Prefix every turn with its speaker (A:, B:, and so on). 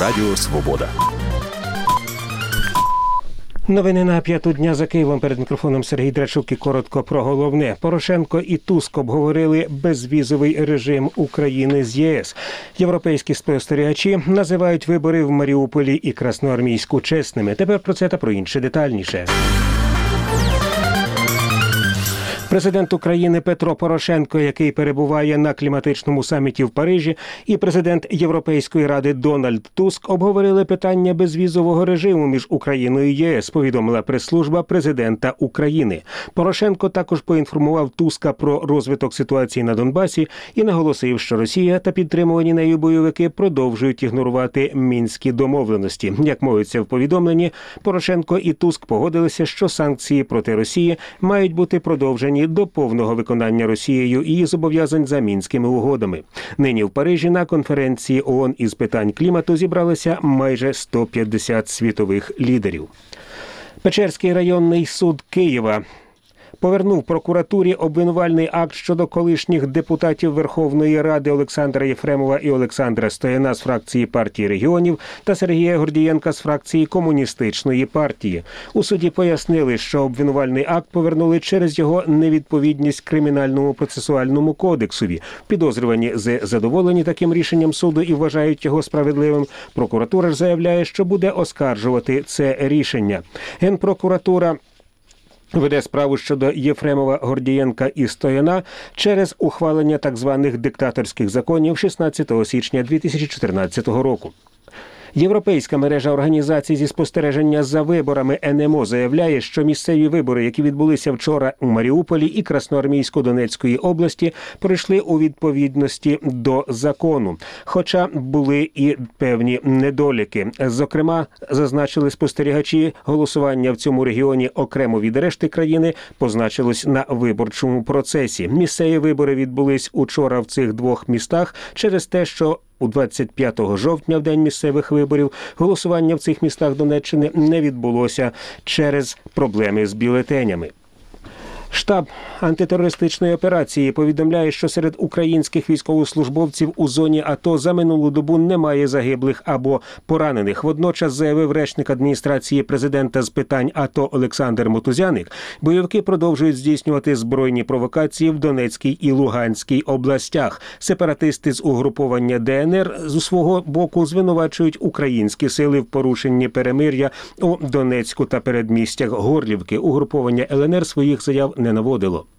A: Радіо Свобода.
B: Новини на 5-ту дня за Києвом. Перед мікрофоном Сергій Драчук і коротко про головне. Порошенко і Туск обговорили безвізовий режим України з ЄС. Європейські спостерігачі називають вибори в Маріуполі і Красноармійську чесними. Тепер про це та про інше детальніше. Президент України Петро Порошенко, який перебуває на кліматичному саміті в Парижі, і президент Європейської ради Дональд Туск обговорили питання безвізового режиму між Україною і ЄС, повідомила прес-служба президента України. Порошенко також поінформував Туска про розвиток ситуації на Донбасі і наголосив, що Росія та підтримувані нею бойовики продовжують ігнорувати мінські домовленості. Як мовиться в повідомленні, Порошенко і Туск погодилися, що санкції проти Росії мають бути продовжені до повного виконання Росією її зобов'язань за Мінськими угодами. Нині в Парижі на конференції ООН із питань клімату зібралися майже 150 світових лідерів. Печерський районний суд Києва повернув прокуратурі обвинувальний акт щодо колишніх депутатів Верховної Ради Олександра Єфремова і Олександра Стояна з фракції партії регіонів та Сергія Гордієнка з фракції Комуністичної партії. У суді пояснили, що обвинувальний акт повернули через його невідповідність Кримінальному процесуальному кодексові. Підозрювані задоволені таким рішенням суду і вважають його справедливим. Прокуратура ж заявляє, що буде оскаржувати це рішення. Генпрокуратура веде справу щодо Єфремова, Гордієнка і Стояна через ухвалення так званих диктаторських законів 16 січня 2014 року. Європейська мережа організацій зі спостереження за виборами НМО заявляє, що місцеві вибори, які відбулися вчора у Маріуполі і Красноармійсько-Донецької області, пройшли у відповідності до закону. Хоча були і певні недоліки. Зокрема, зазначили спостерігачі, голосування в цьому регіоні окремо від решти країни позначилось на виборчому процесі. Місцеві вибори відбулись учора в цих двох містах через те, що у 25 жовтня, в день місцевих виборів, голосування в цих містах Донеччини не відбулося через проблеми з бюлетенями. Штаб антитерористичної операції повідомляє, що серед українських військовослужбовців у зоні АТО за минулу добу немає загиблих або поранених. Водночас, заявив речник адміністрації президента з питань АТО Олександр Мотузяник, бойовики продовжують здійснювати збройні провокації в Донецькій і Луганській областях. Сепаратисти з угруповання ДНР з свого боку звинувачують українські сили в порушенні перемир'я у Донецьку та передмістях Горлівки. Угруповання ЛНР своїх заяв не наводило.